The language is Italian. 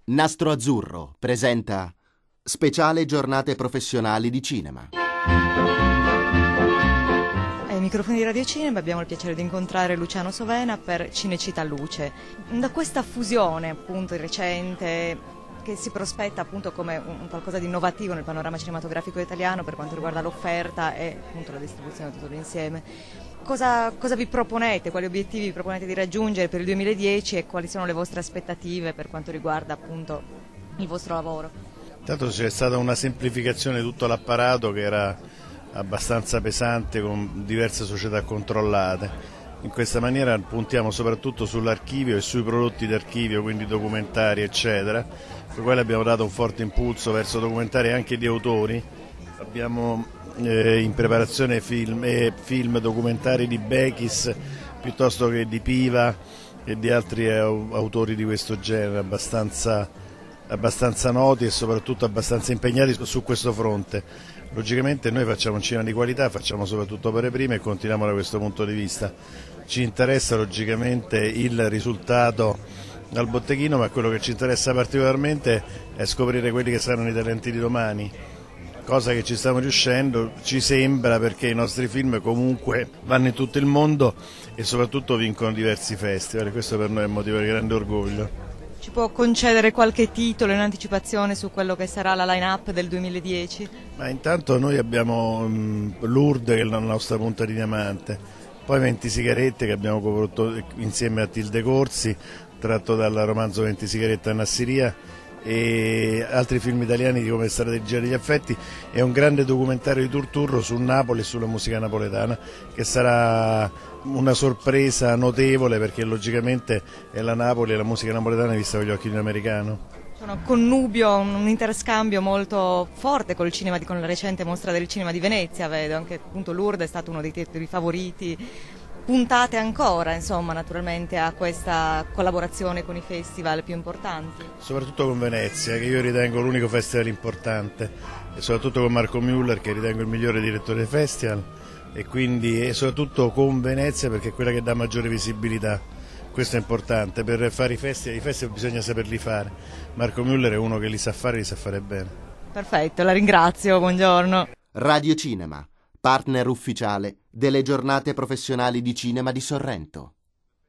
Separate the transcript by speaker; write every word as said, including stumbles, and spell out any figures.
Speaker 1: Nastro Azzurro presenta Speciale Giornate Professionali di Cinema.
Speaker 2: Ai microfoni di Radio Cinema abbiamo il piacere di incontrare Luciano Sovena per Cinecittà Luce. Da questa fusione appunto recente che si prospetta appunto come un qualcosa di innovativo nel panorama cinematografico italiano per quanto riguarda l'offerta e appunto la distribuzione tutto l'insieme, cosa, cosa vi proponete, quali obiettivi vi proponete di raggiungere per il duemiladieci e quali sono le vostre aspettative per quanto riguarda appunto il vostro lavoro?
Speaker 3: Intanto c'è stata una semplificazione di tutto l'apparato che era abbastanza pesante con diverse società controllate. In questa maniera puntiamo soprattutto sull'archivio e sui prodotti d'archivio, quindi documentari eccetera, per cui abbiamo dato un forte impulso verso documentari anche di autori. Abbiamo eh, in preparazione film, eh, film documentari di Bechis piuttosto che di Piva e di altri eh, autori di questo genere abbastanza, abbastanza noti e soprattutto abbastanza impegnati su, su questo fronte. Logicamente noi facciamo un cinema di qualità, facciamo soprattutto opere prime e continuiamo da questo punto di vista. Ci interessa logicamente il risultato al botteghino, ma quello che ci interessa particolarmente è scoprire quelli che saranno i talenti di domani, cosa che ci stiamo riuscendo, ci sembra, perché i nostri film comunque vanno in tutto il mondo e soprattutto vincono diversi festival, e questo per noi è un motivo di grande orgoglio.
Speaker 2: Ci può concedere qualche titolo in anticipazione su quello che sarà la line-up del duemiladieci?
Speaker 3: Ma intanto noi abbiamo um, Lourdes, che è la nostra punta di diamante, poi venti sigarette che abbiamo coprodotto insieme a Tilde Corsi, tratto dal romanzo venti sigarette a Nassiria, e altri film italiani come Strategia degli affetti e un grande documentario di Turturro su Napoli e sulla musica napoletana, che sarà una sorpresa notevole perché logicamente è la Napoli e la musica napoletana vista con gli occhi di un americano.
Speaker 2: C'è un connubio, un interscambio molto forte col cinema, con la recente mostra del cinema di Venezia, vedo anche appunto Lourdes è stato uno dei titoli favoriti. Puntate ancora, insomma, naturalmente a questa collaborazione con i festival più importanti?
Speaker 3: Soprattutto con Venezia, che io ritengo l'unico festival importante, e soprattutto con Marco Müller, che ritengo il migliore direttore dei festival, e quindi e soprattutto con Venezia perché è quella che dà maggiore visibilità. Questo è importante, per fare i festival, i festival bisogna saperli fare. Marco Müller è uno che li sa fare e li sa fare bene.
Speaker 2: Perfetto, la ringrazio, buongiorno.
Speaker 1: Radio Cinema, partner ufficiale delle Giornate Professionali di Cinema di Sorrento.